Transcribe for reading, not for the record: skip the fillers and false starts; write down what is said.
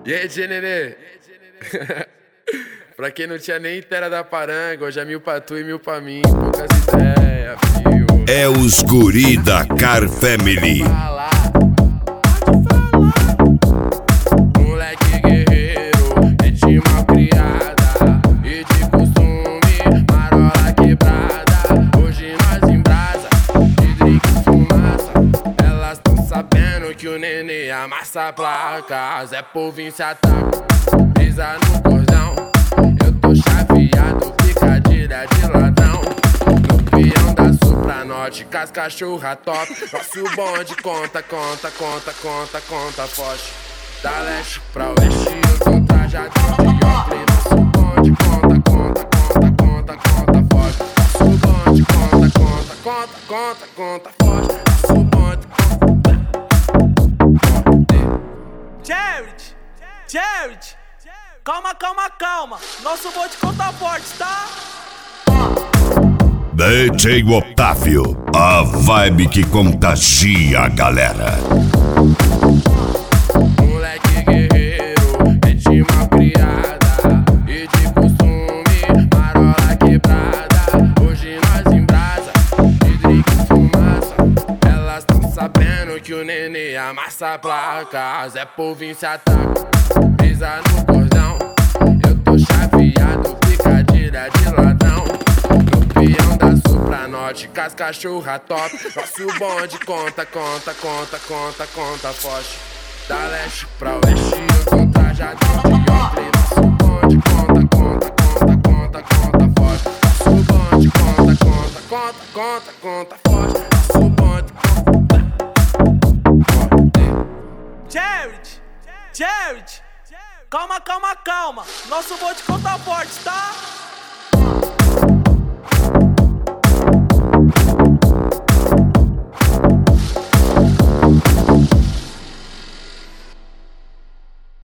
E aí, Nenê? Pra quem não tinha nem inteira da paranga, hoje é 1000 pra tu e 1000 pra mim. Poucas ideias, fio. É os guri da Car Family. Moleque guerreiro, gente mal criada e de costume, marola quebrada. Hoje nós em brasa, de drink e fumaça. Elas tão sabendo que o Nenê amassa placas. É povo em se ataca, pisa no cordão. Eu tô chaveado, picadilha de ladrão. No peão da sul pra norte, com as cachorra top. Nosso bonde conta, forte. Da leste pra oeste, eu tô trajado de óculos. Nosso bonde conta, forte. Nosso bonde conta, forte. Nosso bonde Jared, calma. Nosso bonde conta forte, tá? DJ Otávio, a vibe que contagia a galera. moleque guerreiro, gente mal criada e de costume, marola quebrada. Hoje nós em brasa, de drink e fumaça. Elas tão sabendo que o Nenê amassa placas. É povo em se ataca, pisa no cordão. Eu tô chaveado, picadilha de ladrão. No peão da sul pra norte, com as cachorra top. Nosso bonde conta, forte. Da leste pra oeste, eu tô trajado de óculos. Nosso bonde conta, forte. Nosso bonde conta, forte. Nosso bonde Jared, calma. Nosso bonde conta forte, tá?